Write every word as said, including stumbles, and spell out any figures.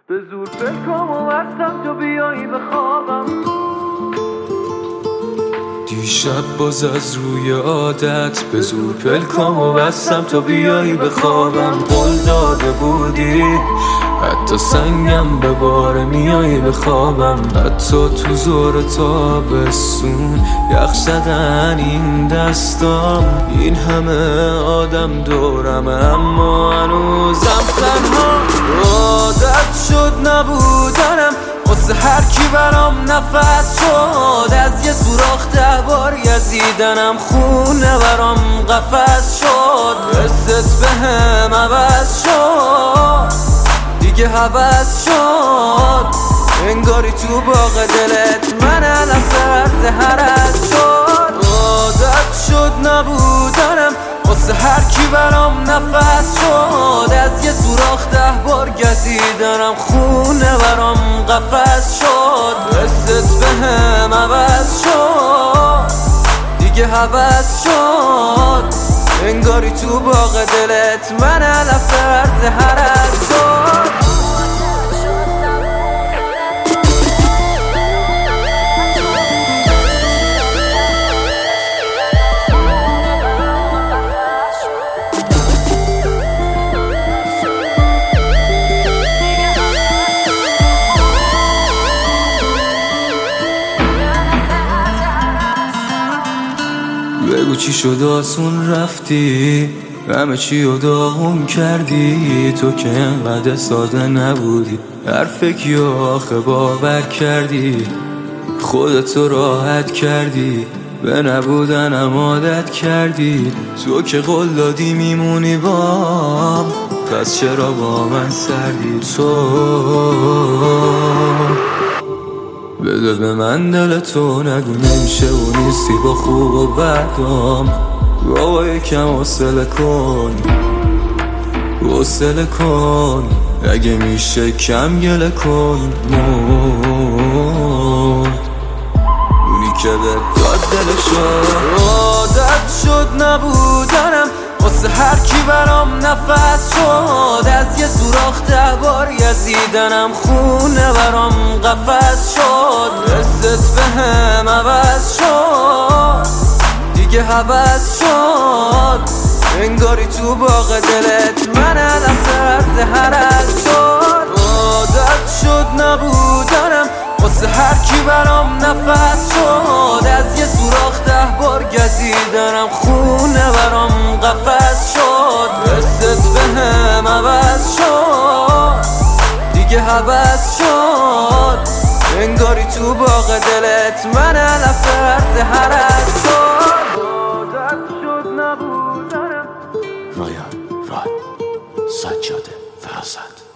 به زور فکرم و بستم تو بیایی به خوابم. دیشب باز از روی عادت به زور پلکام و بستم تا بیایی به خوابم. قول داده بودی حتی سنگم به بار میایی به خوابم. حتی تو زور تابستون یخ زدن این دستام. این همه آدم دورم اما هنوزم تنها. عادت شد نبودنم واسه هر کی برام نفس شد. از یه سوراخ ده بار گزیدنم خونه برام قفس شد. حست بهم عوض شد دیگه هوس شد. انگاری تو باغ دلت من علم سرد هرز شد. عادت شد نبودنم واسه هر کی برام نفس شد. از یه سوراخ ده بار گزیدنم خونه برام قفس شد. حست بهم عوض شد دیگه هوس شد. انگاری تو باغ دلت من علم سرد هرز شد. بگو چی شد آسون رفتی همه چی رو داغون کردی. تو که انقدر ساده نبودی حرف کیو آخه باور کردی. خودتو راحت کردی به نبودنم عادت کردی. تو که قول دادی میمونی بام پس چرا با من سردی. تو بده به من دل تو نگو نمیشه و نیستی با خوب و بدام. بابا یکم حوصله کن حوصله کن اگه میشه کم گله کن. مرد اونی که به داد دلشو. عادت شد نبودنم واسه هر کی برام نفس شد. از یه سوراخ ده بار گزیدنم خونه برام قفس شد. حست بهم عوض شد دیگه هوس شد. انگاری تو باغ دلت من علم سرد هرز شد. عادت شد نبودنم واسه هر کی برام نفس شد. از یه سوراخ ده بار گزیدنم خونه برام قفس شد. حست بهم عوض شد دیگه هوس شد. انگاری تو باغ دلت من علم سرد هرز شد. عادت شد نبودنم. رایان راد سجاده فراست.